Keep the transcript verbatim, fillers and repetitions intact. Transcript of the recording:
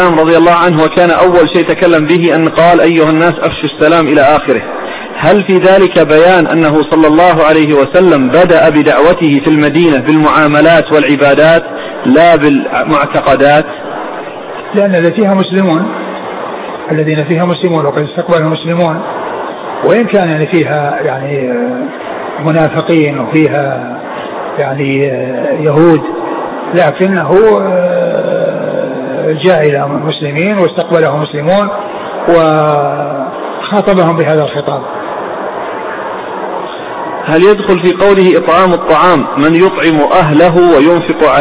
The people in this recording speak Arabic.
رضي الله عنه وكان أول شيء تكلم به أن قال أيها الناس أفشوا السلام إلى آخره، هل في ذلك بيان أنه صلى الله عليه وسلم بدأ بدعوته في المدينة بالمعاملات والعبادات لا بالمعتقدات؟ لأن الذين فيها مسلمون الذين فيها مسلمون وقد استقبلهم مسلمون، وإن كان يعني فيها يعني منافقين وفيها يعني يهود، لكنه جاء إلى مسلمين واستقبلهم مسلمون وخاطبهم بهذا الخطاب. هل يدخل في قوله إطعام الطعام من يطعم أهله وينفق